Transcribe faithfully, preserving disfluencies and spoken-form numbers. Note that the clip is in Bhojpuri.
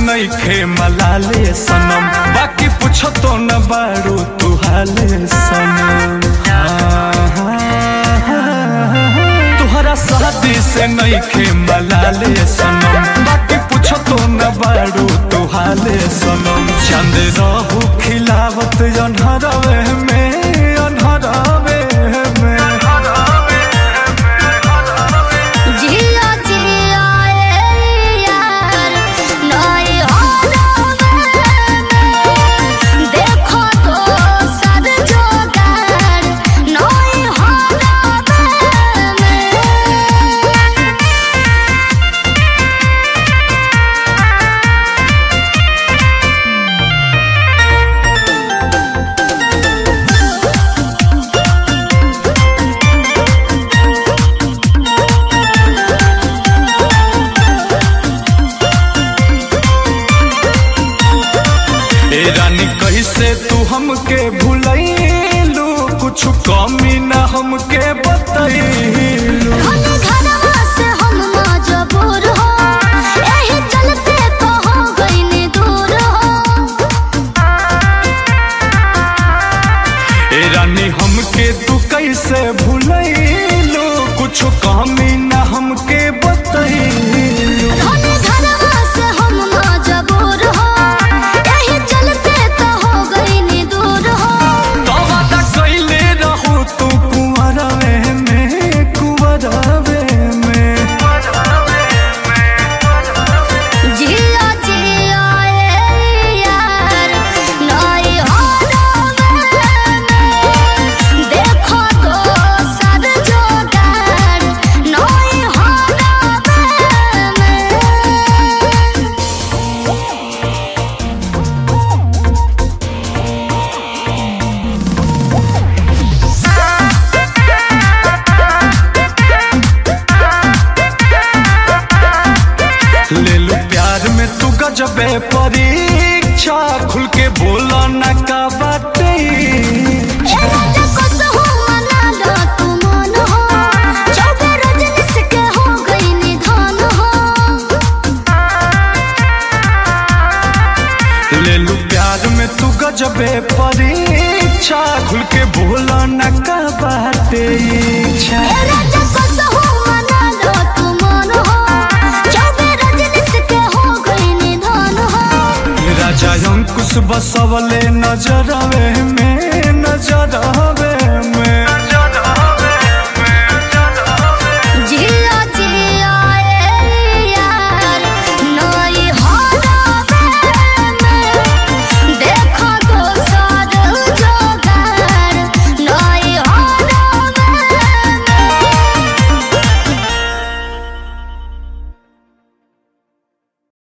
नइखे मलाले सनम, बाकी पूछो तो न बारू तू हाले सनम। तुहरा शादी से नइखे मलाले सनम, बाकी पूछो तो न बारू तू हाले सनम। चांद रहू खिलावत अनहरवे में, अनहरवे में। रानी कैसे तू हमके भूलैलू, कुछ कमी न हमके बतैलू। घरवा से हम मजबूर हो, एही चलते तो हो गइनी दूर हो। ए रानी हमके तू कैसे भूलैलू, कुछ कमी न हमके बतैलू। घरवा से हम मजबूर हो, एही चलते तो हो गइनी दूर हो। तो वादा कैले रहू तू कुंवरवे में, कुंवरवे में। जिया जिया ए यार नई होरवे में, देखो तो सर जोगार नई होरवे में। ले लो प्यार में तू गजबे परीक्षा, खुल के बोला न का बाटे। ए राजा को सहू मना लो तू मन हो, चौबे रजनीश के हो गई निधन हो। ले लो प्यार में तू गजबे परीक्षा, खुल के बोला न का बाटे इच्छा। ए राजा को सहू मना लो तू मन हो, चौबे रजनीश के हो गई निधन हो। राजा अंकुश बसवले नजरवे में, नजरवे